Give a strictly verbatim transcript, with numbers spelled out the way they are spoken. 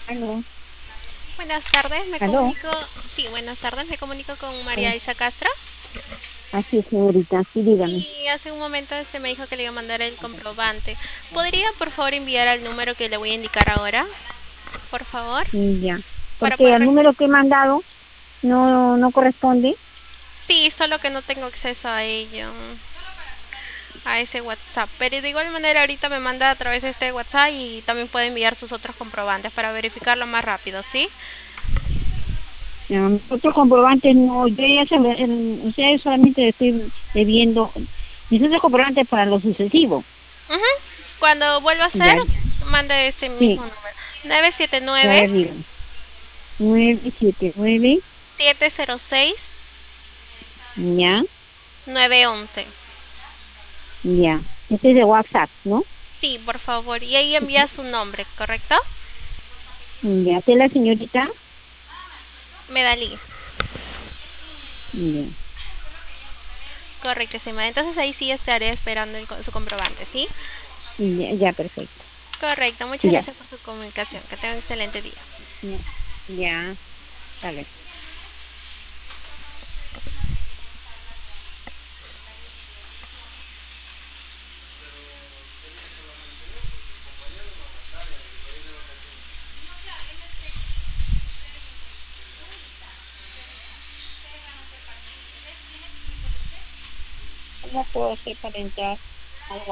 Aló, Buenas tardes, me aló. comunico, sí, buenas tardes, me comunico con Ah, María Isa Castro. así, señorita, sí, dígame. Sí, hace un momento este me dijo que le iba a mandar el comprobante. ¿Podría por favor enviar al número que le voy a indicar ahora? Por favor, Mm, ya. para Porque poder el revisar. número que he mandado no, no corresponde. Sí, solo que no tengo acceso a ello, a ese WhatsApp. Pero de igual manera ahorita me manda a través de este WhatsApp y también puede enviar sus otros comprobantes para verificarlo más rápido, ¿sí? Ya, otros comprobantes no, yo ya se, lo- el- o sea, yo solamente estoy debiendo, mis otros comprobantes para lo sucesivo. Ujú. Cuando vuelva a hacer, Ya, mande este sí, mismo número. nueve siete ya nueve ver, dígame. Nueve siete nueve, siete cero seis ya, nueve once. ya. Este es de WhatsApp, ¿no? Sí, por favor. Y ahí envía su nombre, ¿correcto? Ya, ¿usted es la señorita? Medalí. Ya, Correctísima. Entonces ahí sí estaré esperando el co- su comprobante, ¿sí? ya, ya, perfecto. Correcto. Muchas Ya, gracias por su comunicación. Que tenga un excelente día. ya, ya, vale. ¿Cómo puedo hacer para entrar?